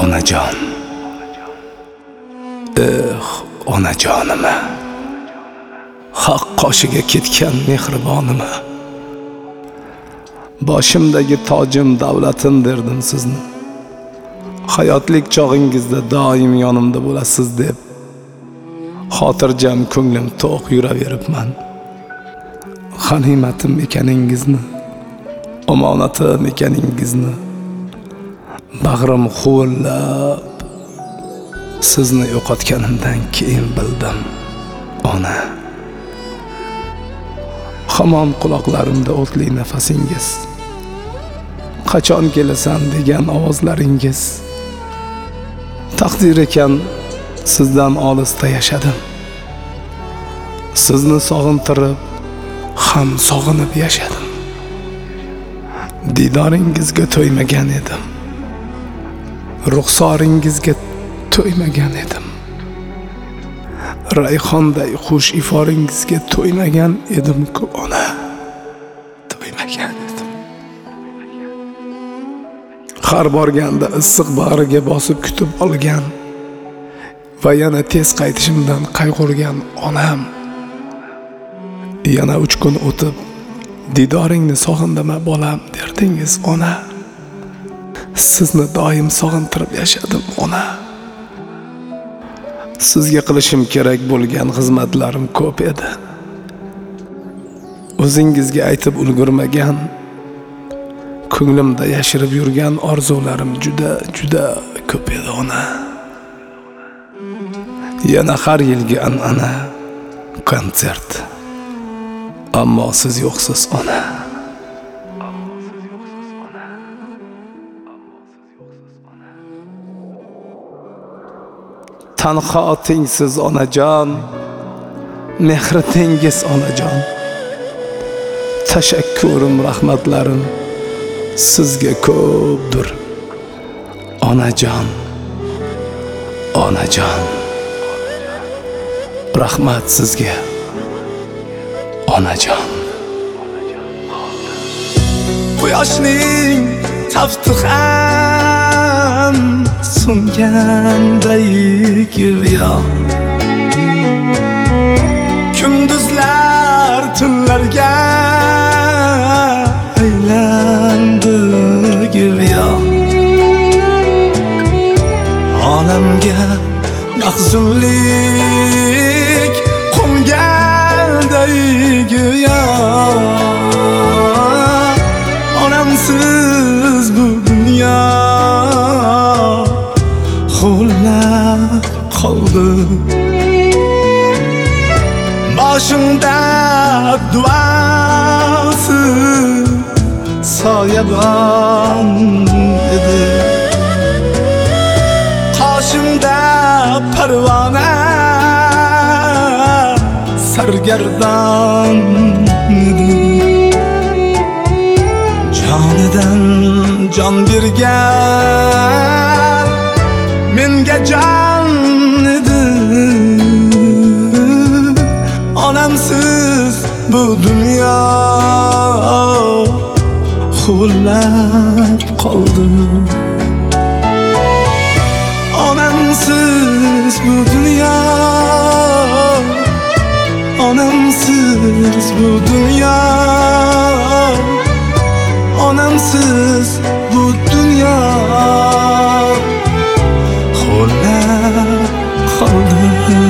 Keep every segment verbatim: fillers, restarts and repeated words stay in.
onajon, eh onajonima, haq qoshiga ketgan mehribonima, boshimdagi tojim davlatim derdim sizni. Hayotlik chog'ingizda doim yonimda bo'lasiz deb xotirjam ko'nglim to'q yuraveribman. G'animatim ekaningizni, omonatim ekaningizni bag'rim ho'llab sizni yo'qotganimdan keyin bildim, ona. Hamon quloqlarimda o'tli nafasingiz, qachon kelasan degan ovozlaringiz. Taqdir ekan sizdan olisda yashadim. Sizni sog'intirib ham sog'inib yashadim. Didoringizga to'ymagan edim, ruxsoringizga to'ymagan edim, rayhonday xush iforingizga to'ymagan edim-ku ona, to'ymagan edim. Har borganda issiq bag'riga bosib kutib olgan va yana tez qaytishimdan qayg'urgan onam. Yana uch kun o'tib didoringni sog'indima bolam derdingiz ona. Sizni doim sog'intirib yashadim ona. Sizga qilishim kerak bo'lgan xizmatlarim ko'p edi. O'zingizga aytib ulgurmagan, ko'nglimda yashirib yurgan orzularim juda juda ko'p edi ona. Yana har yilgi an'ana konsert. Ammo siz yo'qsiz ona. Tanho tengsiz onajon, mehri tengiz onajon. Tashakkurim, rahmatlarim sizga ko'pdir onajon, onajon. Rahmat sizga onajon. Quyoshning tafti ham so'nganday go'yo, kunduzlar tunlarga aylandi go'yo. Olamga mahzunlik qo'nganday go'yo. Onamsiz bu dunyo ho'llab qoldi. Boshimda duosi soyabon edi, qoshimda parvona sargardon edi. Jonidan jon bergan menga jon edi. Onamsiz bu dunyo ho'llab qoldi. Onamsiz bu dunyo, onamsiz bu dunyo, onamsiz bu dunyo ho'llab qoldi.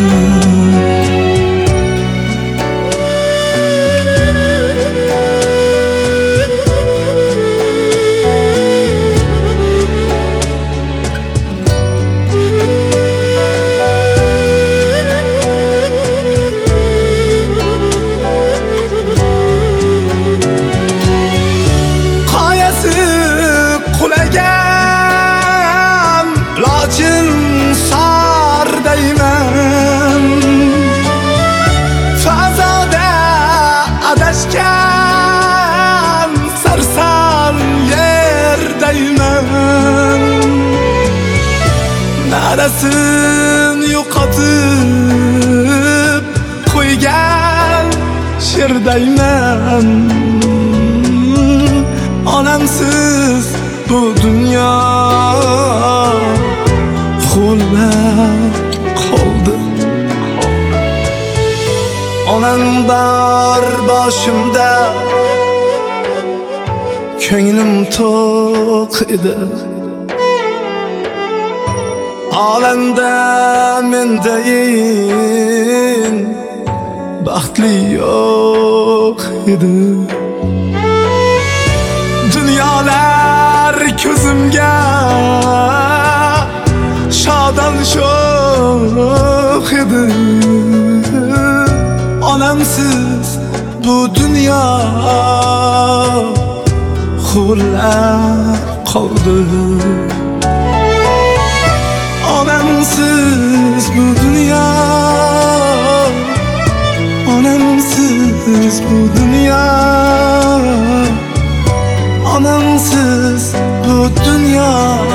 Nadasin yo'qotib qo'ygan sherdayman. Onamsiz bu dunyo var başımda, ko'nglim to'q edi. Olamda mendayin baxtli yo'q edi. Dunyolar ko'zimga shodon sho'x edi. Onamsiz bu dunyo huvillab qoldi. Onamsiz bu dunyo, onamsiz bu dunyo, onamsiz bu dunyo